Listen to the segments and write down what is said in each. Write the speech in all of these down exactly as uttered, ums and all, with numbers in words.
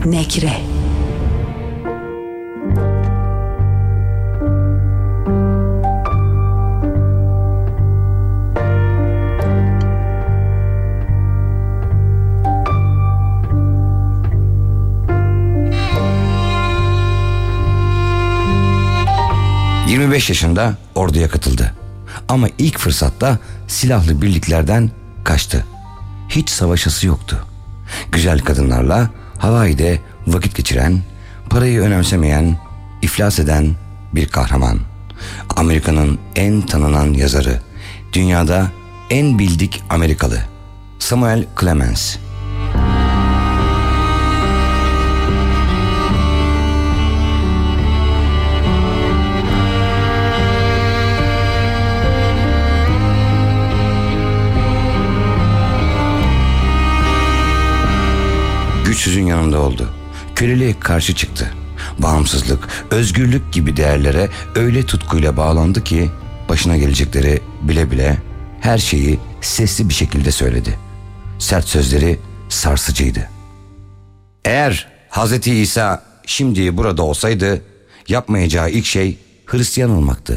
Nekre. yirmi beş yaşında orduya katıldı. Ama ilk fırsatta silahlı birliklerden kaçtı. Hiç savaşası yoktu. Güzel kadınlarla Hawaii'de vakit geçiren, parayı önemsemeyen, iflas eden bir kahraman. Amerika'nın en tanınan yazarı, dünyada en bildik Amerikalı, Samuel Clemens. Güçsüzün yanında oldu. Köleliğe karşı çıktı. Bağımsızlık, özgürlük gibi değerlere öyle tutkuyla bağlandı ki başına gelecekleri bile bile her şeyi sesli bir şekilde söyledi. Sert sözleri sarsıcıydı. Eğer Hazreti İsa şimdi burada olsaydı yapmayacağı ilk şey Hristiyan olmaktı.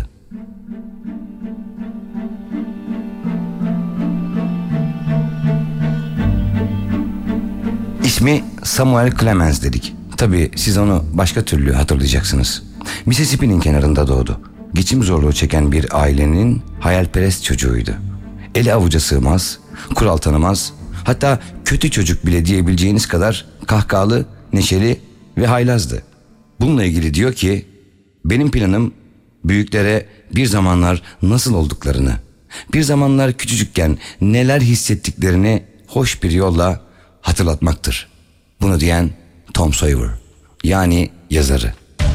İsmi Samuel Clemens dedik. Tabii siz onu başka türlü hatırlayacaksınız. Mississippi'nin kenarında doğdu. Geçim zorluğu çeken bir ailenin hayalperest çocuğuydu. Eli avuca sığmaz, kural tanımaz, hatta kötü çocuk bile diyebileceğiniz kadar kahkahalı, neşeli ve haylazdı. Bununla ilgili diyor ki, benim planım büyüklere bir zamanlar nasıl olduklarını, bir zamanlar küçücükken neler hissettiklerini hoş bir yolla hatırlatmaktır. Bunu diyen Tom Sawyer, yani yazarı.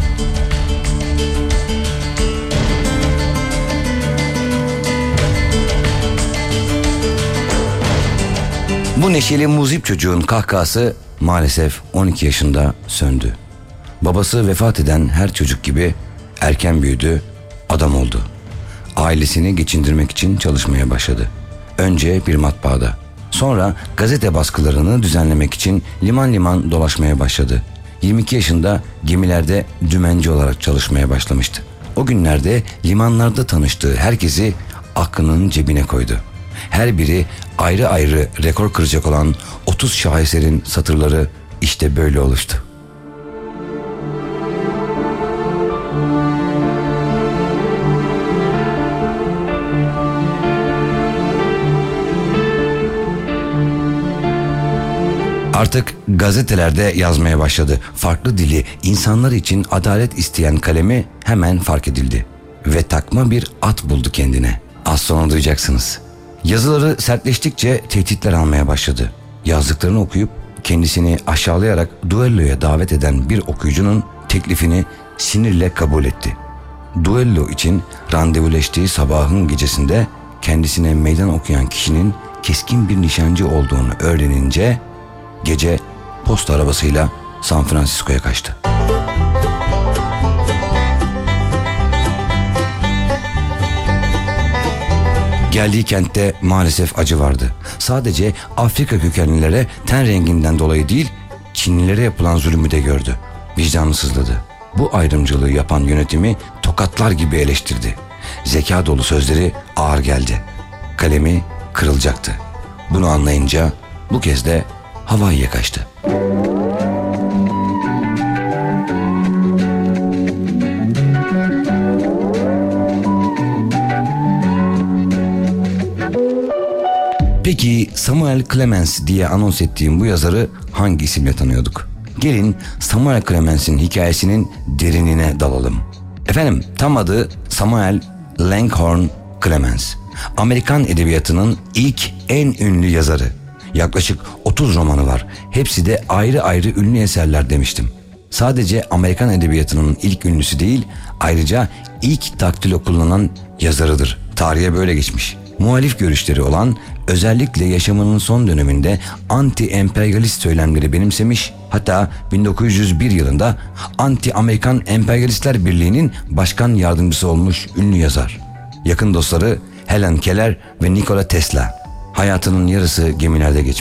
Bu neşeli muzip çocuğun kahkahası maalesef on iki yaşında söndü. Babası vefat eden her çocuk gibi erken büyüdü, adam oldu. Ailesini geçindirmek için çalışmaya başladı. Önce bir matbaada, sonra gazete baskılarını düzenlemek için liman liman dolaşmaya başladı. yirmi iki yaşında gemilerde dümenci olarak çalışmaya başlamıştı. O günlerde limanlarda tanıştığı herkesi aklının cebine koydu. Her biri ayrı ayrı rekor kıracak olan otuz şaheserin satırları işte böyle oluştu. Artık gazetelerde yazmaya başladı. Farklı dili, insanlar için adalet isteyen kalemi hemen fark edildi. Ve takma bir at buldu kendine. Az sonra duyacaksınız. Yazıları sertleştikçe tehditler almaya başladı. Yazdıklarını okuyup kendisini aşağılayarak duelloya davet eden bir okuyucunun teklifini sinirle kabul etti. Duello için randevuleştiği sabahın gecesinde kendisine meydan okuyan kişinin keskin bir nişancı olduğunu öğrenince gece posta arabasıyla San Francisco'ya kaçtı. Geldiği kentte maalesef acı vardı. Sadece Afrika kökenlilere ten renginden dolayı değil, Çinlilere yapılan zulmü de gördü. Vicdanı sızladı. Bu ayrımcılığı yapan yönetimi tokatlar gibi eleştirdi. Zeka dolu sözleri ağır geldi. Kalemi kırılacaktı. Bunu anlayınca bu kez de Hawaii'ye kaçtı. Peki Samuel Clemens diye anons ettiğim bu yazarı hangi isimle tanıyorduk? Gelin Samuel Clemens'in hikayesinin derinine dalalım. Efendim, tam adı Samuel Langhorne Clemens. Amerikan edebiyatının ilk en ünlü yazarı. Yaklaşık otuz romanı var. Hepsi de ayrı ayrı ünlü eserler demiştim. Sadece Amerikan edebiyatının ilk ünlüsü değil, ayrıca ilk daktilo kullanan yazarıdır. Tarihe böyle geçmiş. Muhalif görüşleri olan, özellikle yaşamının son döneminde anti-emperyalist söylemleri benimsemiş, hatta bin dokuz yüz bir yılında Anti-Amerikan Emperyalistler Birliği'nin başkan yardımcısı olmuş ünlü yazar. Yakın dostları Helen Keller ve Nikola Tesla. Hayatının yarısı gemilerde geçmiş.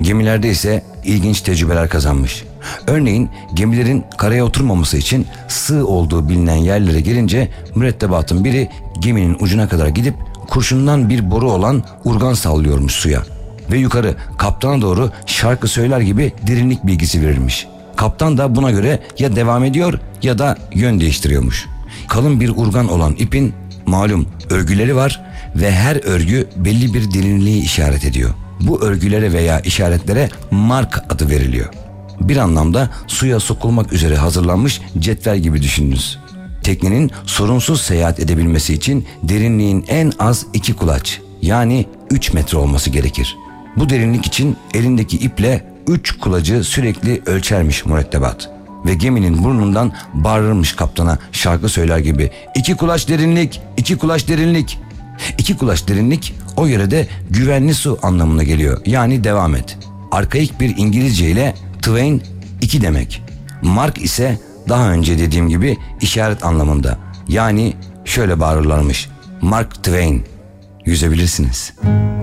Gemilerde ise ilginç tecrübeler kazanmış. Örneğin gemilerin karaya oturmaması için sığ olduğu bilinen yerlere gelince mürettebatın biri geminin ucuna kadar gidip kurşundan bir boru olan urgan sallıyormuş suya. Ve yukarı kaptana doğru şarkı söyler gibi derinlik bilgisi verilmiş. Kaptan da buna göre ya devam ediyor ya da yön değiştiriyormuş. Kalın bir urgan olan ipin malum örgüleri var ve her örgü belli bir derinliği işaret ediyor. Bu örgülere veya işaretlere mark adı veriliyor. Bir anlamda suya sokulmak üzere hazırlanmış cetvel gibi düşününüz. Teknenin sorunsuz seyahat edebilmesi için derinliğin en az iki kulaç yani üç metre olması gerekir. Bu derinlik için elindeki iple üç kulacı sürekli ölçermiş mürettebat. Ve geminin burnundan bağırırmış kaptana şarkı söyler gibi iki kulaç derinlik, iki kulaç derinlik. İki kulaç derinlik o yörede güvenli su anlamına geliyor. Yani devam et. Arkaik bir İngilizce ile twain iki demek. Mark ise daha önce dediğim gibi işaret anlamında. Yani şöyle bağırırlarmış. Mark Twain. Yüzebilirsiniz.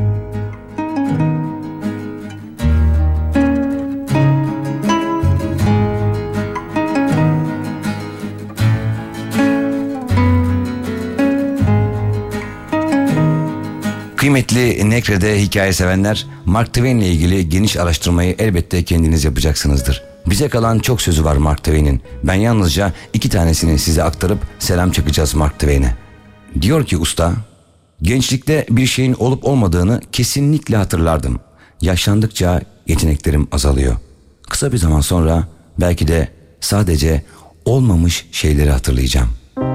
Kıymetli Nekre'de hikaye sevenler, Mark Twain ile ilgili geniş araştırmayı elbette kendiniz yapacaksınızdır. Bize kalan çok sözü var Mark Twain'in. Ben yalnızca iki tanesini size aktarıp selam çakacağız Mark Twain'e. Diyor ki usta, gençlikte bir şeyin olup olmadığını kesinlikle hatırlardım. Yaşlandıkça yeteneklerim azalıyor. Kısa bir zaman sonra belki de sadece olmamış şeyleri hatırlayacağım.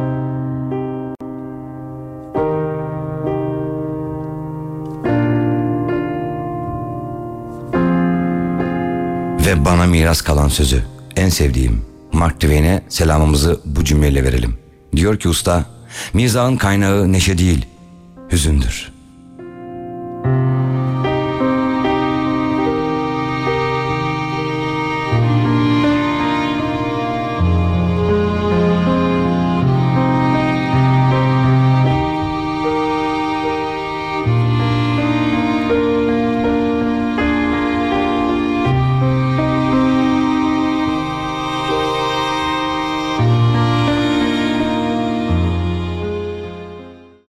Ve bana miras kalan sözü, en sevdiğim Mark Twain'e selamımızı bu cümleyle verelim. Diyor ki usta, mizahın kaynağı neşe değil, hüzündür.